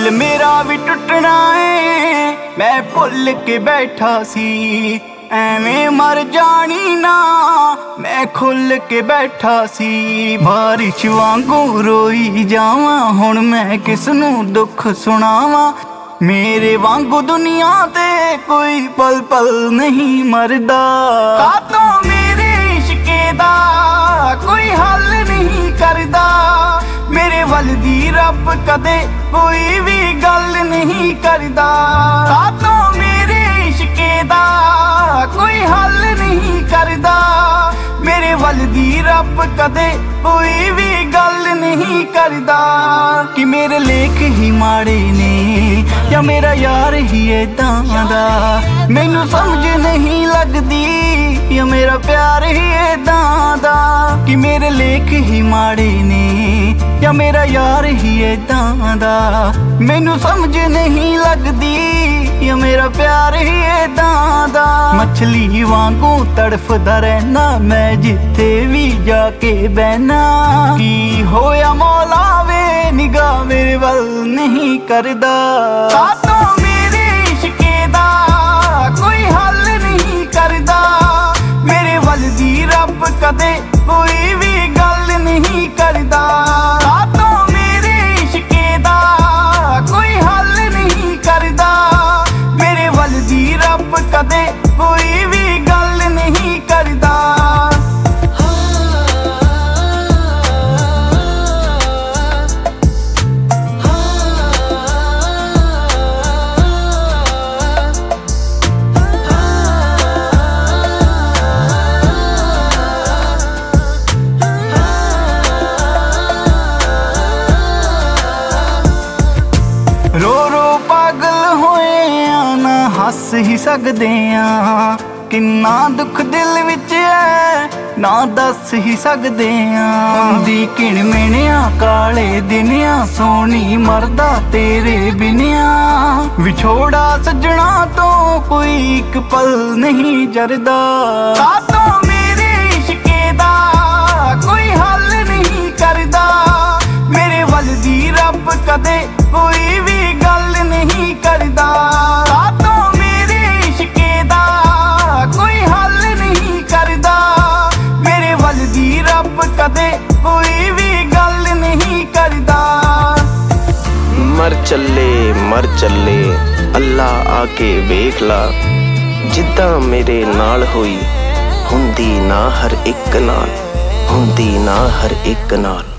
दिल मेरा भी टुटना है, मैं भुल के बैठा सी। ਐਵੇਂ मर जानी ना, मैं खुल के बैठा सी। बारिश वांगू रोई जावां, हुण मैं किसनू दुख सुणावां। मेरे वांगू दुनिया ते कोई पल पल नहीं मरदा। कातों मेरे इश्के दा कोई हल नहीं करदा। मेरे वल दी रब कदे कोई भी गल नहीं करदा। कातों मेरे इश्के दा कोई हल नहीं करदा। मेरे वल दी रब कदे कोई भी गल नहीं करदा। कि मेरे लेख ही माड़े ने या मेरा यार ही इदां दा, मैनू समझ नहीं लगदी या मेरा प्यार ही इदां दा। कि मेरे लेख ही माड़े ने या मेरा यार ही इदां दा, मैनू समझ नहीं लगदी या मेरा प्यार ही इदां दा। मछली वांगू तड़फदा रहना मैं जिथे भी जाके बहना। की होया मौला वे निगाह मेरे वल नहीं करदा। कातों मेरे इश्के दा कोई हल नहीं करदा। मेरे वल दी रब कदे कोई भी गल नहीं करदा। कातों मेरे इश्के दा कोई हल नहीं करदा। मेरे वल दी रब कदे कोई भी गल नहीं करदा। रो रो पागल होए ना हस ही सकदे आ। किन्ना दुख दिल विच है ना दस ही सकदे आ। हुंदी किण मिणिया काले दिनिया सोनी मरदा तेरे बिनिया। विछोड़ा सजना तो कोई एक पल नहीं जरदा। कातों मेरे इश्के दा कोई हल नहीं करदा। मेरे वल दी रब कदे कोई भी गल नहीं करदा। कातों मेरे इश्के दा कोई हल नहीं करदा। मेरे वल दी रब कदे कोई भी गल नहीं करदा। मर चले अल्लाह आके वेख ला। जिद्दां मेरे नाल होई हुंदी ना हर एक नाल, हुंदी ना हर एक नाल।